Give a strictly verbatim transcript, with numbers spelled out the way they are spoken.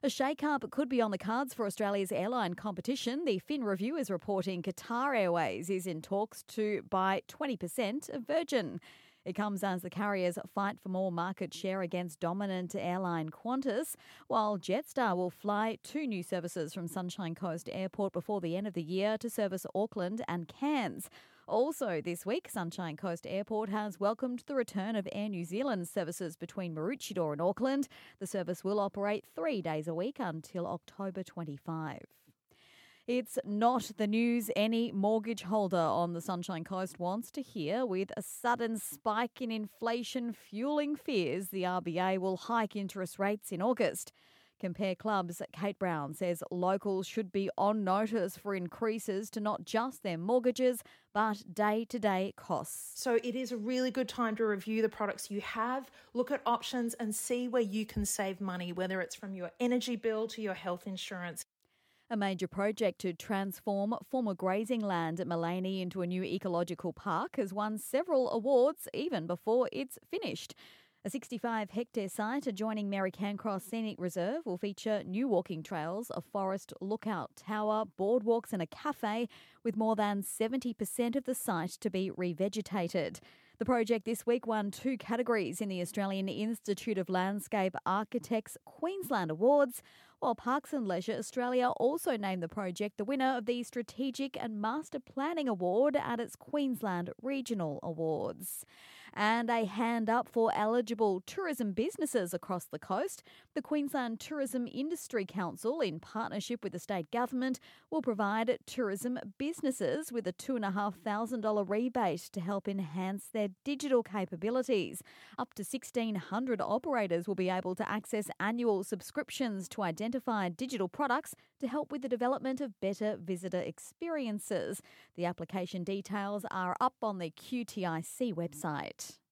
A shake-up could be on the cards for Australia's airline competition. The Fin Review is reporting Qatar Airways is in talks to buy twenty percent of Virgin. It comes as the carriers fight for more market share against dominant airline Qantas, while Jetstar will fly two new services from Sunshine Coast Airport before the end of the year to service Auckland and Cairns. Also this week, Sunshine Coast Airport has welcomed the return of Air New Zealand services between Maroochydore and Auckland. The service will operate three days a week until October twenty-fifth. It's not the news any mortgage holder on the Sunshine Coast wants to hear. With a sudden spike in inflation fueling fears, the R B A will hike interest rates in August. Compare Club's Kate Brown says locals should be on notice for increases to not just their mortgages, but day-to-day costs. So it is a really good time to review the products you have, look at options and see where you can save money, whether it's from your energy bill to your health insurance. A major project to transform former grazing land at Maleny into a new ecological park has won several awards even before it's finished. A sixty-five hectare site adjoining Mary Cancross Scenic Reserve will feature new walking trails, a forest lookout tower, boardwalks and a cafe, with more than seventy percent of the site to be revegetated. The project this week won two categories in the Australian Institute of Landscape Architects Queensland Awards, while Parks and Leisure Australia also named the project the winner of the Strategic and Master Planning Award at its Queensland Regional Awards. And a hand up for eligible tourism businesses across the coast. The Queensland Tourism Industry Council, in partnership with the state government, will provide tourism businesses with a two thousand five hundred dollars rebate to help enhance their digital capabilities. Up to sixteen hundred operators will be able to access annual subscriptions to identify digital products to help with the development of better visitor experiences. The application details are up on the Q T I C website.